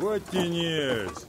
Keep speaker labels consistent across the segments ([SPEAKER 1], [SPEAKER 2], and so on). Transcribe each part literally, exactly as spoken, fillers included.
[SPEAKER 1] Подтянись.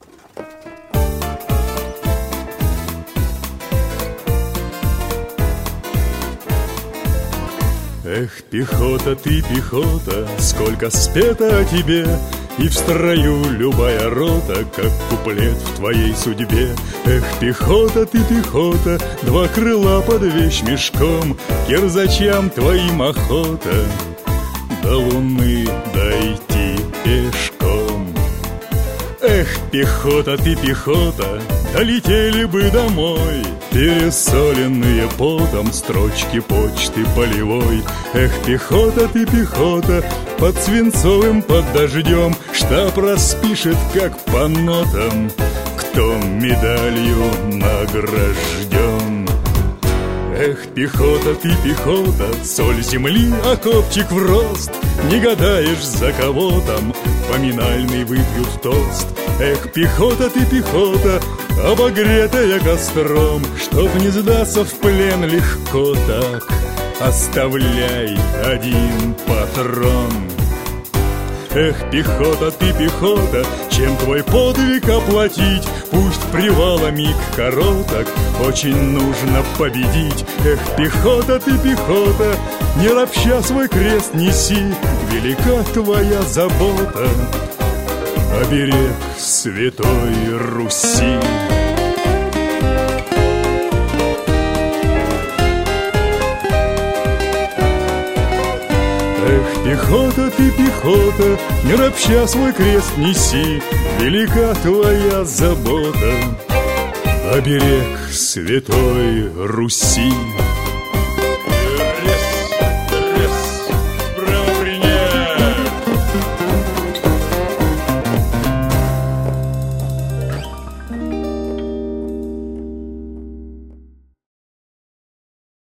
[SPEAKER 1] Эх, пехота, ты пехота, сколько спето о тебе, и в строю любая рота, как куплет в твоей судьбе. Эх, пехота, ты пехота, два крыла под вещмешком, кирзачам твоим охота до луны дойти пешком. Эх, пехота, ты пехота, долетели бы домой пересоленные потом строчки почты полевой. Эх, пехота, ты пехота, под свинцовым, под дождем штаб распишет, как по нотам, кто медалью награжден. Эх, пехота, ты пехота, соль земли, окопчик в рост, не гадаешь, за кого там поминальный выпьют тост. Эх, пехота, ты пехота, обогретая костром, чтоб не сдаться в плен легко так, оставляй один патрон. Эх, пехота, ты пехота, чем твой подвиг оплатить? Пусть привала миг короток, очень нужно победить. Эх, пехота, ты пехота, не ропща свой крест неси, велика твоя забота, оберег святой Руси. Эх, пехота, ты пехота, не ропща свой крест неси, велика твоя забота, оберег святой Руси.